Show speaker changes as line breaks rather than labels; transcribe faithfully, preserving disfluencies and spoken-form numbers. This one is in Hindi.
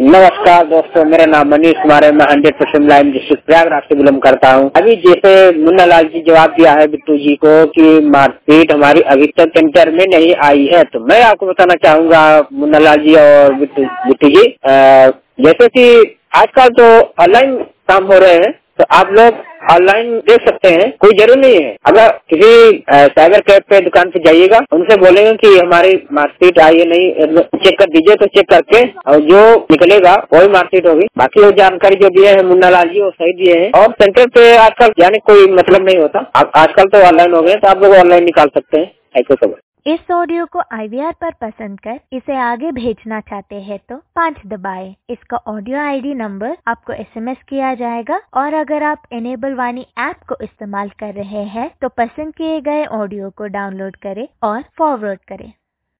नमस्कार दोस्तों, मेरा नाम मनीष कुमार है। मैं hundred percent live district Prayagraj से बिलोंग करता हूँ। अभी जैसे मुन्ना लाल जी जवाब दिया है बिट्टू जी को कि मार्कशीट हमारी अभी तक सेंटर में नहीं आई है, तो मैं आपको बताना चाहूंगा मुन्ना लाल जी और बिट्टू बिट्टू जी, अ, जैसे कि आजकल तो ऑनलाइन काम हो रहे हैं, तो आप लोग ऑनलाइन देख सकते हैं, कोई जरूर नहीं है। अगर किसी साइबर कैफ पे दुकान पे जाइएगा, उनसे बोलेंगे कि हमारी मार्कशीट आई है नहीं, चेक कर दीजिए, तो चेक करके और जो निकलेगा वही मार्कशीट होगी। बाकी वो जानकारी जो दिए हैं मुन्ना लाल जी वो सही दिए हैं। और सेंटर पे आजकल जाने कोई मतलब नहीं होता, आजकल तो ऑनलाइन हो गए, तो आप लोग ऑनलाइन निकाल सकते हैं। ऐसे खबर।
इस ऑडियो को आई वी आर पर पसंद कर इसे आगे भेजना चाहते हैं तो पाँच दबाएं। इसका ऑडियो आई डी नंबर आपको एस एम एस किया जाएगा। और अगर आप इनेबल वाणी ऐप को इस्तेमाल कर रहे हैं तो पसंद किए गए ऑडियो को डाउनलोड करें और फॉरवर्ड करें।